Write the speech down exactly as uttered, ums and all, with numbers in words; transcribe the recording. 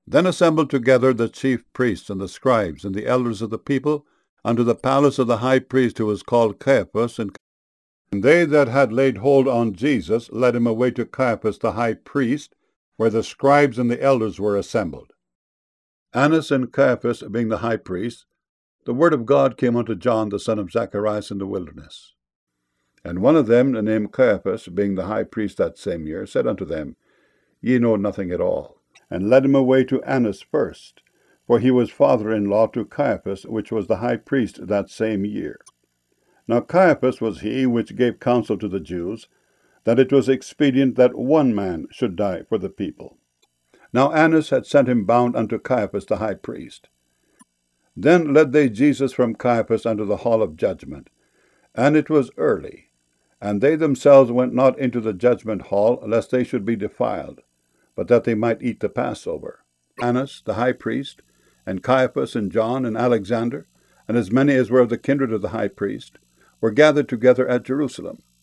Then assembled together the chief priests and the scribes and the elders of the people unto the palace of the high priest, who was called Caiaphas. And they that had laid hold on Jesus led him away to Caiaphas the high priest, where the scribes and the elders were assembled. Annas and Caiaphas being the high priests, the word of God came unto John the son of Zacharias in the wilderness. And one of them, named Caiaphas, being the high priest that same year, said unto them, Ye know nothing at all, and led him away to Annas first, for he was father-in-law to Caiaphas, which was the high priest that same year. Now Caiaphas was he which gave counsel to the Jews, that it was expedient that one man should die for the people. Now Annas had sent him bound unto Caiaphas the high priest. Then led they Jesus from Caiaphas unto the hall of judgment, and it was early, and they themselves went not into the judgment hall, lest they should be defiled, but that they might eat the Passover. Annas the high priest, and Caiaphas, and John, and Alexander, and as many as were of the kindred of the high priest, were gathered together at Jerusalem.